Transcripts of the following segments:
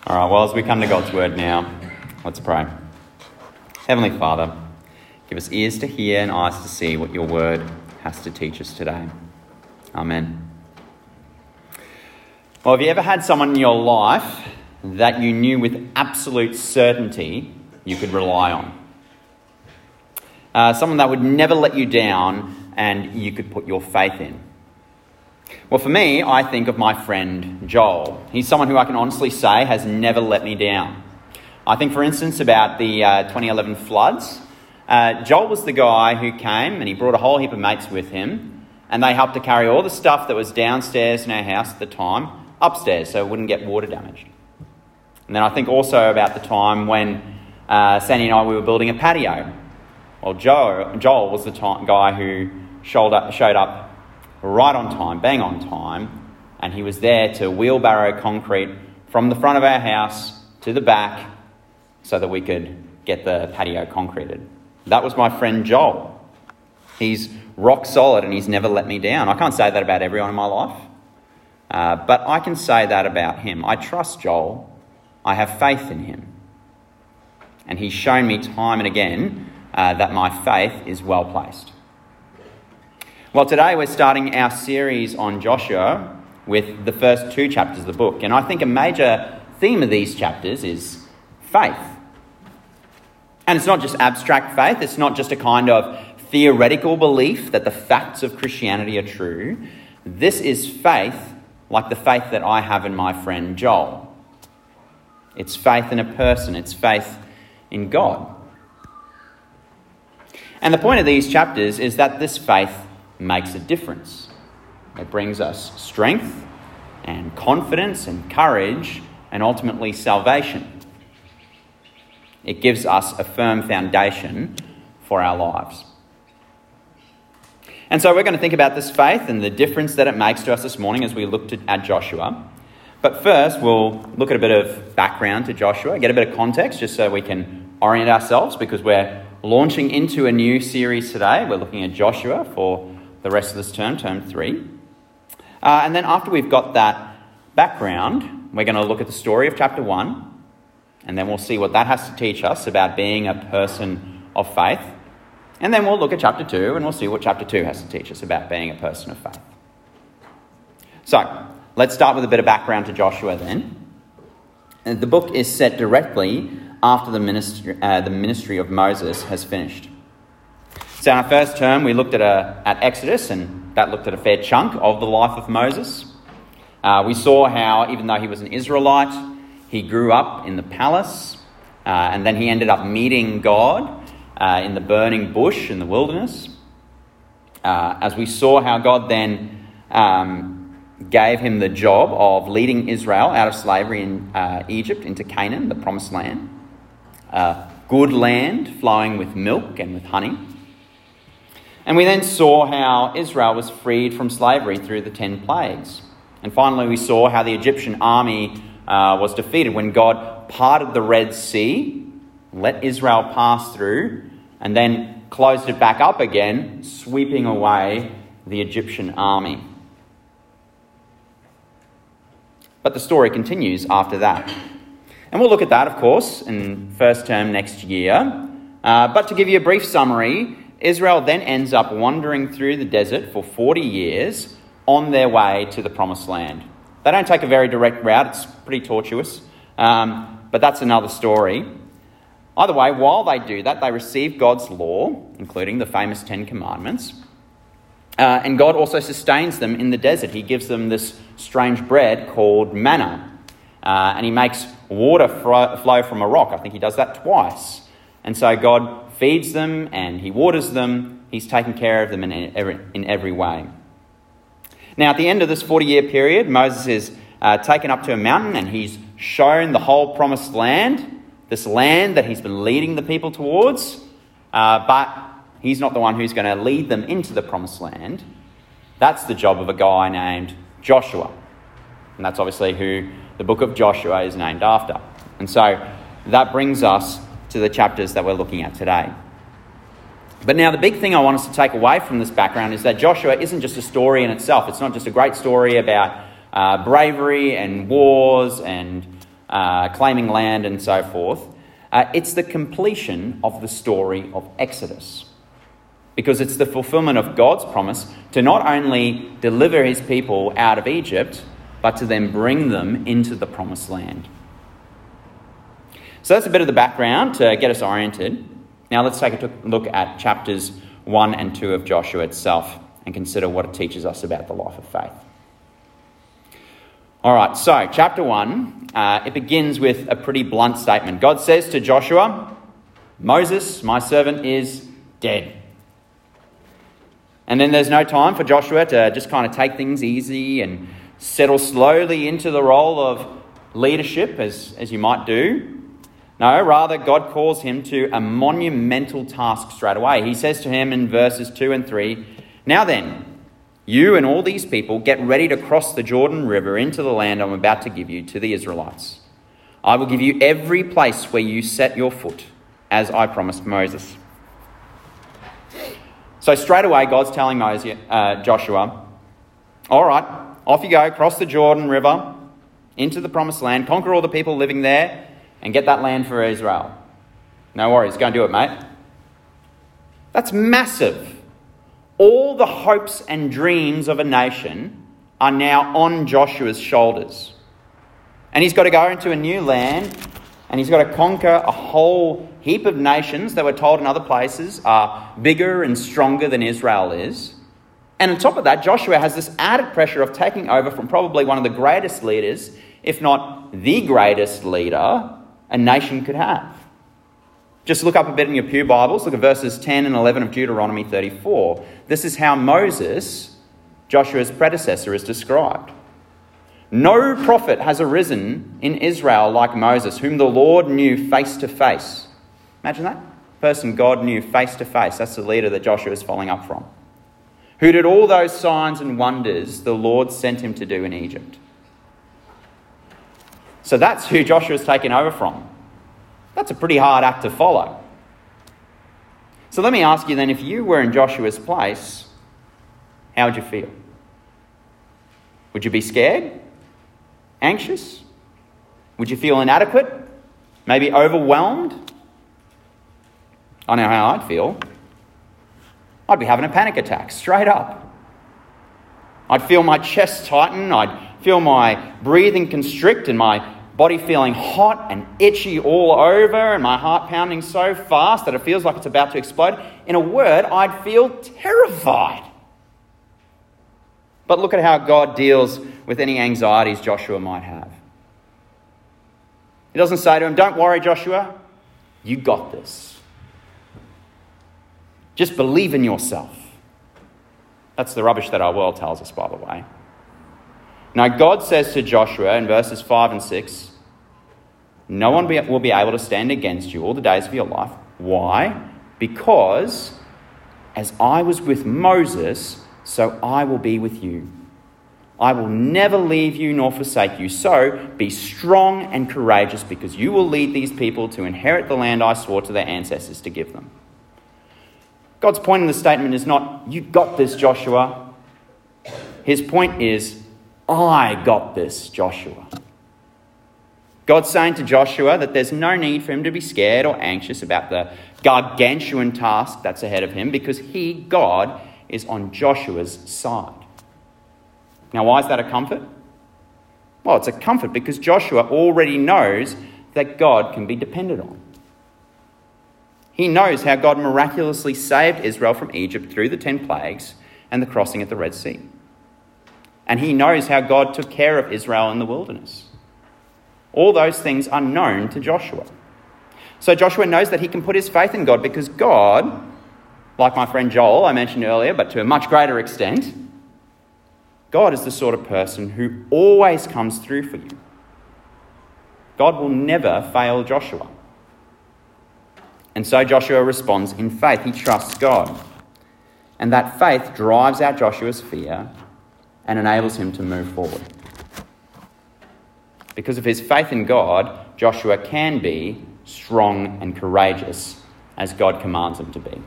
All right, well, as we come to God's word now, let's pray. Heavenly Father, give us ears to hear and eyes to see what your word has to teach us today. Amen. Well, have you ever had someone in your life that you knew with absolute certainty you could rely on? Someone that would never let you down and you could put your faith in. Well, for me, I think of my friend Joel. He's someone who I can honestly say has never let me down. I think, for instance, about the 2011 floods. Joel was the guy who came and he brought a whole heap of mates with him, and they helped to carry all the stuff that was downstairs in our house at the time upstairs so it wouldn't get water damage. And then I think also about the time when Sandy and I, we were building a patio. Well, Joel was the guy who showed up right on time, bang on time, and he was there to wheelbarrow concrete from the front of our house to the back so that we could get the patio concreted. That was my friend Joel. He's rock solid and he's never let me down. I can't say that about everyone in my life, but I can say that about him. I trust Joel. I have faith in him. And he's shown me time and again that my faith is well placed. Well, today we're starting our series on Joshua with the first two chapters of the book. And I think a major theme of these chapters is faith. And it's not just abstract faith. It's not just a kind of theoretical belief that the facts of Christianity are true. This is faith like the faith that I have in my friend Joel. It's faith in a person. It's faith in God. And the point of these chapters is that this faith makes a difference. It brings us strength and confidence and courage and ultimately salvation. It gives us a firm foundation for our lives. And so we're going to think about this faith and the difference that it makes to us this morning as we look at Joshua. But first, we'll look at a bit of background to Joshua, get a bit of context just so we can orient ourselves, because we're launching into a new series today. We're looking at Joshua for the rest of this term 3. And then after we've got that background, we're going to look at the story of chapter 1, and then we'll see what that has to teach us about being a person of faith. And then we'll look at chapter 2, and we'll see what chapter 2 has to teach us about being a person of faith. So, let's start with a bit of background to Joshua then. And the book is set directly after the ministry of Moses has finished. So in our first term, we looked at Exodus, and that looked at a fair chunk of the life of Moses. We saw how, even though he was an Israelite, he grew up in the palace, and then he ended up meeting God in the burning bush in the wilderness. As we saw how God then gave him the job of leading Israel out of slavery in Egypt into Canaan, the promised land. Good land flowing with milk and with honey. And we then saw how Israel was freed from slavery through the 10 plagues. And finally, we saw how the Egyptian army was defeated when God parted the Red Sea, let Israel pass through, and then closed it back up again, sweeping away the Egyptian army. But the story continues after that. And we'll look at that, of course, in first term next year. But to give you a brief summary, Israel then ends up wandering through the desert for 40 years on their way to the promised land. They don't take a very direct route. It's pretty tortuous. But that's another story. Either way, while they do that, they receive God's law, including the famous 10 Commandments. And God also sustains them in the desert. He gives them this strange bread called manna. And he makes water flow from a rock. I think he does that twice. And so God feeds them and he waters them. He's taken care of them in every way. Now, at the end of this 40-year period, Moses is taken up to a mountain and he's shown the whole promised land, this land that he's been leading the people towards. But he's not the one who's going to lead them into the promised land. That's the job of a guy named Joshua. And that's obviously who the book of Joshua is named after. And so that brings us to the chapters that we're looking at today. But now the big thing I want us to take away from this background is that Joshua isn't just a story in itself. It's not just a great story about bravery and wars and claiming land and so forth. It's the completion of the story of Exodus. Because it's the fulfillment of God's promise to not only deliver his people out of Egypt, but to then bring them into the promised land. So that's a bit of the background to get us oriented. Now let's take a look at chapters 1 and 2 of Joshua itself and consider what it teaches us about the life of faith. All right, so chapter 1, it begins with a pretty blunt statement. God says to Joshua, "Moses, my servant, is dead." And then there's no time for Joshua to just kind of take things easy and settle slowly into the role of leadership, as you might do. No, rather, God calls him to a monumental task straight away. He says to him in verses 2 and 3, "Now then, you and all these people get ready to cross the Jordan River into the land I'm about to give you to the Israelites. I will give you every place where you set your foot, as I promised Moses." So straight away, God's telling Joshua, all right, off you go, cross the Jordan River into the promised land, conquer all the people living there, and get that land for Israel. No worries, go and do it, mate. That's massive. All the hopes and dreams of a nation are now on Joshua's shoulders. And he's got to go into a new land, and he's got to conquer a whole heap of nations that we're told in other places are bigger and stronger than Israel is. And on top of that, Joshua has this added pressure of taking over from probably one of the greatest leaders, if not the greatest leader a nation could have. Just look up a bit in your pew Bibles. Look at verses 10 and 11 of Deuteronomy 34. This is how Moses, Joshua's predecessor, is described. "No prophet has arisen in Israel like Moses, whom the Lord knew face to face." Imagine that. Person God knew face to face. That's the leader that Joshua is following up from. "Who did all those signs and wonders the Lord sent him to do in Egypt." So that's who Joshua's taken over from. That's a pretty hard act to follow. So let me ask you then, if you were in Joshua's place, how would you feel? Would you be scared? Anxious? Would you feel inadequate? Maybe overwhelmed? I know how I'd feel. I'd be having a panic attack, straight up. I'd feel my chest tighten, I'd feel my breathing constrict and my body feeling hot and itchy all over and my heart pounding so fast that it feels like it's about to explode. In a word, I'd feel terrified. But look at how God deals with any anxieties Joshua might have. He doesn't say to him, "Don't worry, Joshua, you got this. Just believe in yourself." That's the rubbish that our world tells us, by the way. Now, God says to Joshua in verses 5 and 6, "No one will be able to stand against you all the days of your life." Why? "Because as I was with Moses, so I will be with you. I will never leave you nor forsake you. So be strong and courageous, because you will lead these people to inherit the land I swore to their ancestors to give them." God's point in the statement is not, "You got this, Joshua." His point is, "I got this, Joshua." God's saying to Joshua that there's no need for him to be scared or anxious about the gargantuan task that's ahead of him, because he, God, is on Joshua's side. Now, why is that a comfort? Well, it's a comfort because Joshua already knows that God can be depended on. He knows how God miraculously saved Israel from Egypt through the 10 plagues and the crossing at the Red Sea. And he knows how God took care of Israel in the wilderness. All those things are known to Joshua. So Joshua knows that he can put his faith in God, because God, like my friend Joel I mentioned earlier, but to a much greater extent, God is the sort of person who always comes through for you. God will never fail Joshua. And so Joshua responds in faith. He trusts God. And that faith drives out Joshua's fear and enables him to move forward. Because of his faith in God, Joshua can be strong and courageous as God commands him to be.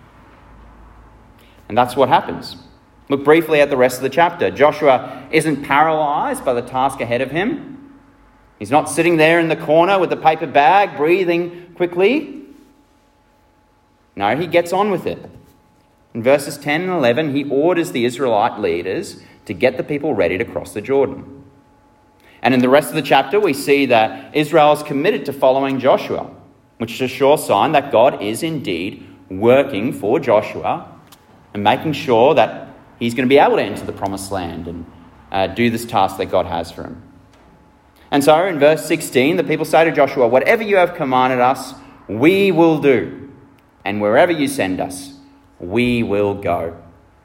And that's what happens. Look briefly at the rest of the chapter. Joshua isn't paralysed by the task ahead of him. He's not sitting there in the corner with the paper bag, breathing quickly. No, he gets on with it. In verses 10 and 11, he orders the Israelite leaders to get the people ready to cross the Jordan. And in the rest of the chapter, we see that Israel is committed to following Joshua, which is a sure sign that God is indeed working for Joshua and making sure that he's going to be able to enter the promised land and do this task that God has for him. And so in verse 16, the people say to Joshua, "Whatever you have commanded us, we will do. And wherever you send us, we will go."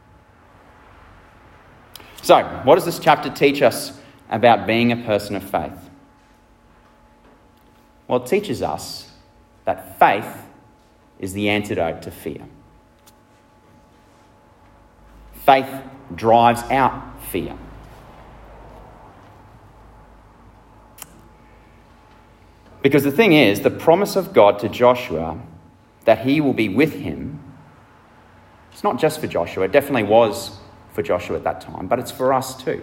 So, what does this chapter teach us about being a person of faith? Well, it teaches us that faith is the antidote to fear. Faith drives out fear. Because the thing is, the promise of God to Joshua that he will be with him, it's not just for Joshua. It definitely was for Joshua at that time, but it's for us too.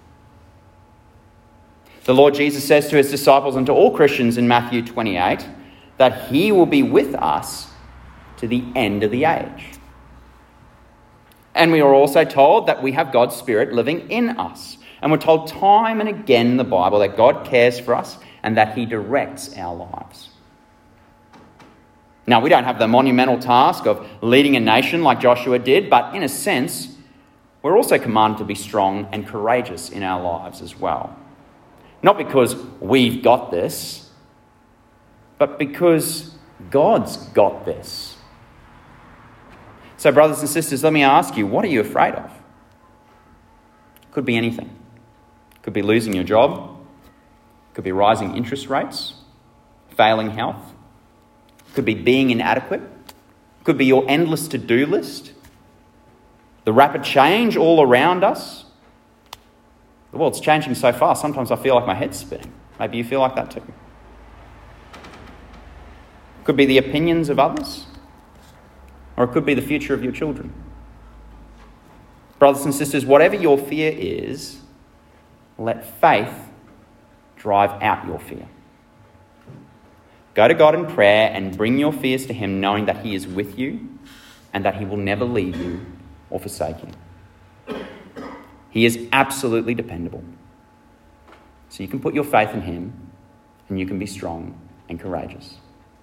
The Lord Jesus says to his disciples and to all Christians in Matthew 28 that he will be with us to the end of the age. And we are also told that we have God's Spirit living in us. And we're told time and again in the Bible that God cares for us and that he directs our lives. Now, we don't have the monumental task of leading a nation like Joshua did, but in a sense, we're also commanded to be strong and courageous in our lives as well. Not because we've got this, but because God's got this. So, brothers and sisters, let me ask you, what are you afraid of? Could be anything. Could be losing your job. Could be rising interest rates, failing health. Could be being inadequate. Could be your endless to-do list. The rapid change all around us. The world's changing so fast, sometimes I feel like my head's spinning. Maybe you feel like that too. Could be the opinions of others. Or it could be the future of your children. Brothers and sisters, whatever your fear is, let faith drive out your fear. Go to God in prayer and bring your fears to him, knowing that he is with you and that he will never leave you or forsake you. He is absolutely dependable. So you can put your faith in him and you can be strong and courageous.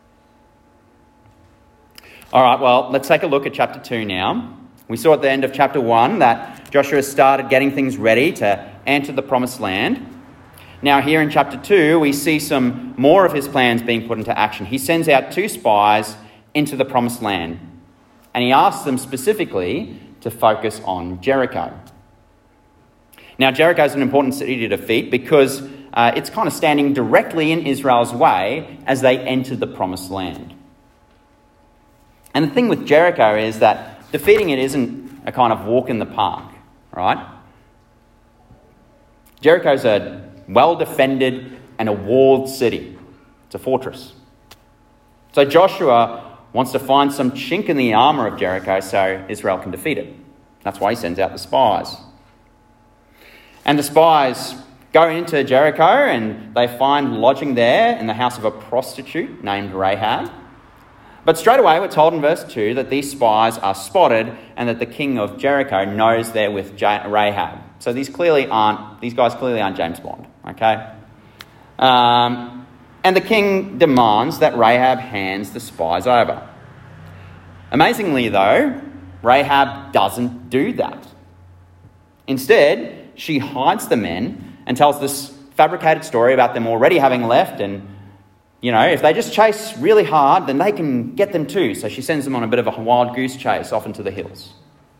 All right, well, let's take a look at chapter 2 now. We saw at the end of chapter 1 that Joshua started getting things ready to enter the promised land. Now here in chapter 2, we see some more of his plans being put into action. He sends out 2 spies into the promised land, and he asks them specifically to focus on Jericho. Now, Jericho is an important city to defeat because it's kind of standing directly in Israel's way as they enter the promised land. And the thing with Jericho is that defeating it isn't a kind of walk in the park, right? Jericho's a well-defended and a walled city. It's a fortress. So Joshua wants to find some chink in the armour of Jericho so Israel can defeat it. That's why he sends out the spies. And the spies go into Jericho and they find lodging there in the house of a prostitute named Rahab. But straight away we're told in verse 2 that these spies are spotted and that the king of Jericho knows they're with Rahab. So these guys clearly aren't James Bond, okay? And the king demands that Rahab hands the spies over. Amazingly though, Rahab doesn't do that. Instead, she hides the men and tells this fabricated story about them already having left, and if they just chase really hard, then they can get them too. So she sends them on a bit of a wild goose chase off into the hills.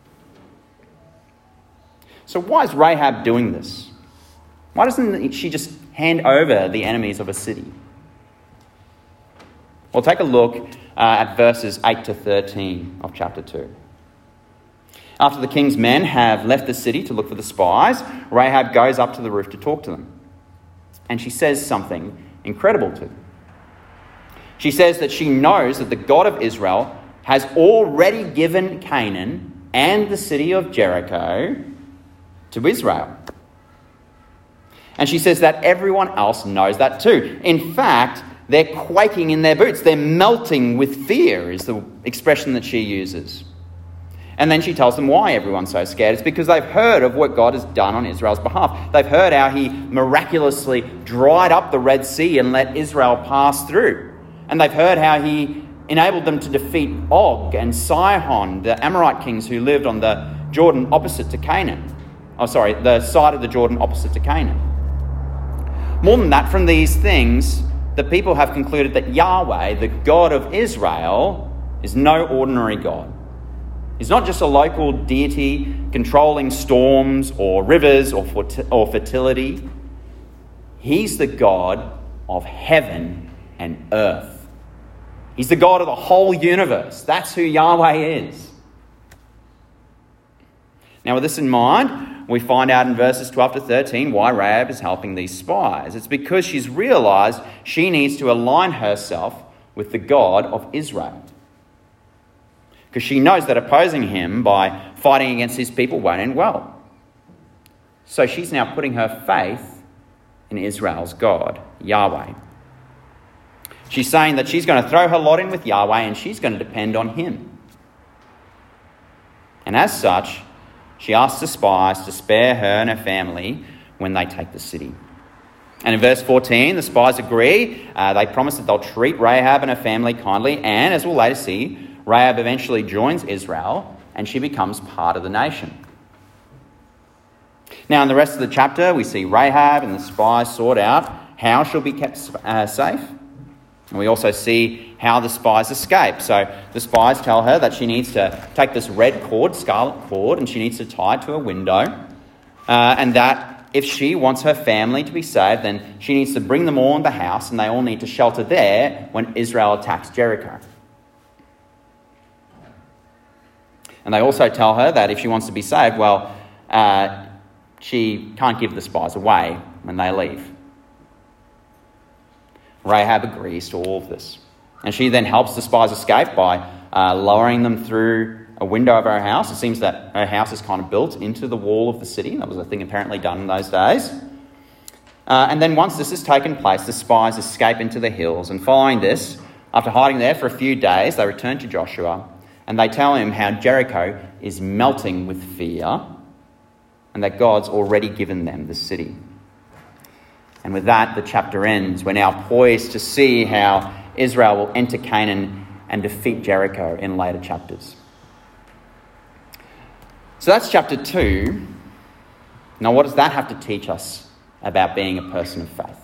So why is Rahab doing this? Why doesn't she just hand over the enemies of a city? Well, take a look at verses 8 to 13 of chapter 2. After the king's men have left the city to look for the spies, Rahab goes up to the roof to talk to them. And she says something incredible to them. She says that she knows that the God of Israel has already given Canaan and the city of Jericho to Israel. And she says that everyone else knows that too. In fact, they're quaking in their boots. They're melting with fear is the expression that she uses. And then she tells them why everyone's so scared. It's because they've heard of what God has done on Israel's behalf. They've heard how he miraculously dried up the Red Sea and let Israel pass through. And they've heard how he enabled them to defeat Og and Sihon, the Amorite kings who lived on the Jordan opposite to Canaan. The side of the Jordan opposite to Canaan. More than that, from these things, the people have concluded that Yahweh, the God of Israel, is no ordinary God. He's not just a local deity controlling storms or rivers or fertility. He's the God of heaven and earth. He's the God of the whole universe. That's who Yahweh is. Now, with this in mind, we find out in verses 12 to 13 why Rahab is helping these spies. It's because she's realised she needs to align herself with the God of Israel. Because she knows that opposing him by fighting against his people won't end well. So she's now putting her faith in Israel's God, Yahweh. She's saying that she's going to throw her lot in with Yahweh and she's going to depend on him. And as such, she asks the spies to spare her and her family when they take the city. And in verse 14, the spies agree. They promise that they'll treat Rahab and her family kindly. And as we'll later see, Rahab eventually joins Israel and she becomes part of the nation. Now, in the rest of the chapter, we see Rahab and the spies sort out how she'll be kept safe. And we also see how the spies escape. So the spies tell her that she needs to take this red cord, scarlet cord, and she needs to tie it to a window. And that if she wants her family to be saved, then she needs to bring them all in the house and they all need to shelter there when Israel attacks Jericho. And they also tell her that if she wants to be saved, she can't give the spies away when they leave. Rahab agrees to all of this. And she then helps the spies escape by lowering them through a window of her house. It seems that her house is kind of built into the wall of the city. That was a thing apparently done in those days. And then once this has taken place, the spies escape into the hills. And following this, after hiding there for a few days, they return to Joshua. And they tell him how Jericho is melting with fear and that God's already given them the city. And with that, the chapter ends. We're now poised to see how Israel will enter Canaan and defeat Jericho in later chapters. So that's chapter 2. Now, what does that have to teach us about being a person of faith?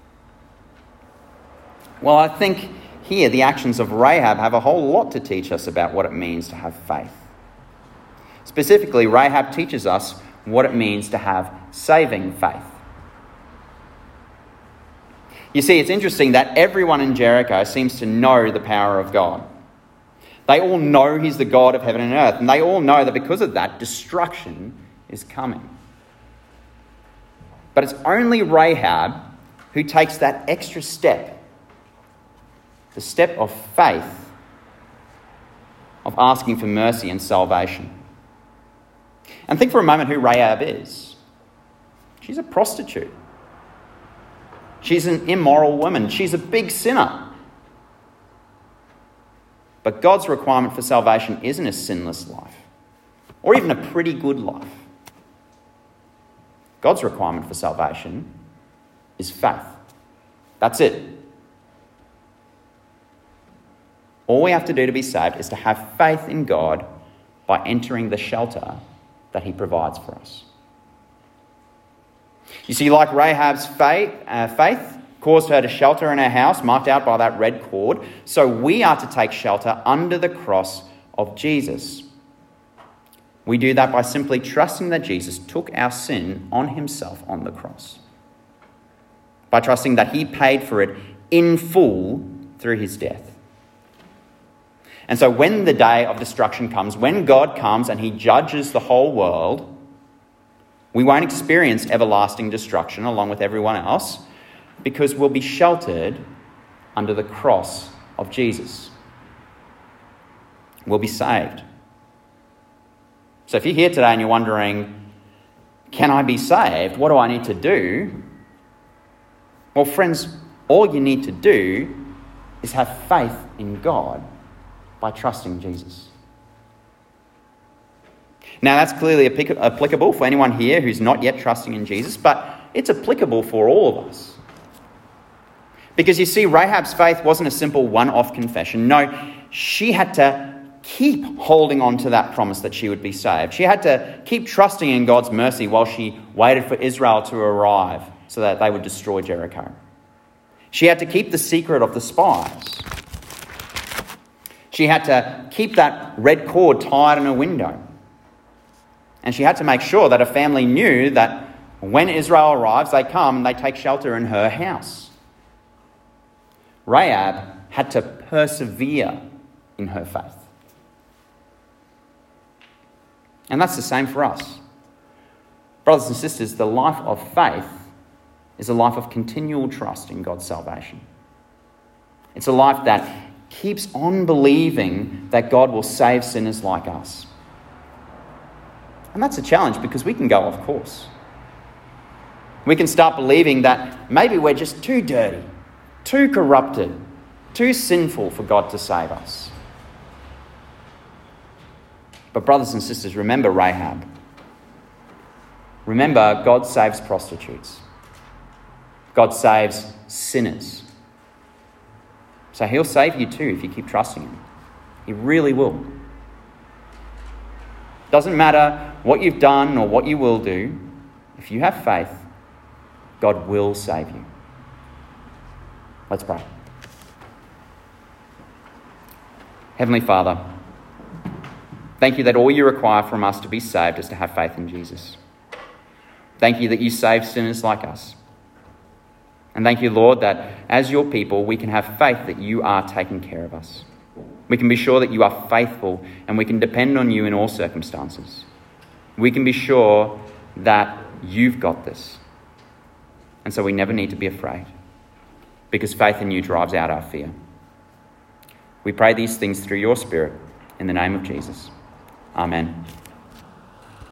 Well, I think here, the actions of Rahab have a whole lot to teach us about what it means to have faith. Specifically, Rahab teaches us what it means to have saving faith. You see, it's interesting that everyone in Jericho seems to know the power of God. They all know he's the God of heaven and earth, and they all know that because of that, destruction is coming. But it's only Rahab who takes that extra step, the step of faith, of asking for mercy and salvation. And think for a moment who Rahab is. She's a prostitute. She's an immoral woman. She's a big sinner. But God's requirement for salvation isn't a sinless life, or even a pretty good life. God's requirement for salvation is faith. That's it. All we have to do to be saved is to have faith in God by entering the shelter that he provides for us. You see, like Rahab's faith caused her to shelter in her house, marked out by that red cord, so we are to take shelter under the cross of Jesus. We do that by simply trusting that Jesus took our sin on himself on the cross. By trusting that he paid for it in full through his death. And so when the day of destruction comes, when God comes and he judges the whole world, we won't experience everlasting destruction along with everyone else because we'll be sheltered under the cross of Jesus. We'll be saved. So if you're here today and you're wondering, can I be saved? What do I need to do? Well, friends, all you need to do is have faith in God by trusting Jesus. Now, that's clearly applicable for anyone here who's not yet trusting in Jesus, but it's applicable for all of us. Because you see, Rahab's faith wasn't a simple one-off confession. No, she had to keep holding on to that promise that she would be saved. She had to keep trusting in God's mercy while she waited for Israel to arrive so that they would destroy Jericho. She had to keep the secret of the spies. She had to keep that red cord tied in a window. And she had to make sure that her family knew that when Israel arrives, they come and they take shelter in her house. Rahab had to persevere in her faith. And that's the same for us. Brothers and sisters, the life of faith is a life of continual trust in God's salvation. It's a life that keeps on believing that God will save sinners like us. And that's a challenge because we can go off course. We can start believing that maybe we're just too dirty, too corrupted, too sinful for God to save us. But brothers and sisters, remember Rahab. Remember, God saves prostitutes. God saves sinners. So he'll save you too if you keep trusting him. He really will. Doesn't matter what you've done or what you will do. If you have faith, God will save you. Let's pray. Heavenly Father, thank you that all you require from us to be saved is to have faith in Jesus. Thank you that you save sinners like us. And thank you, Lord, that as your people, we can have faith that you are taking care of us. We can be sure that you are faithful and we can depend on you in all circumstances. We can be sure that you've got this. And so we never need to be afraid because faith in you drives out our fear. We pray these things through your Spirit in the name of Jesus. Amen.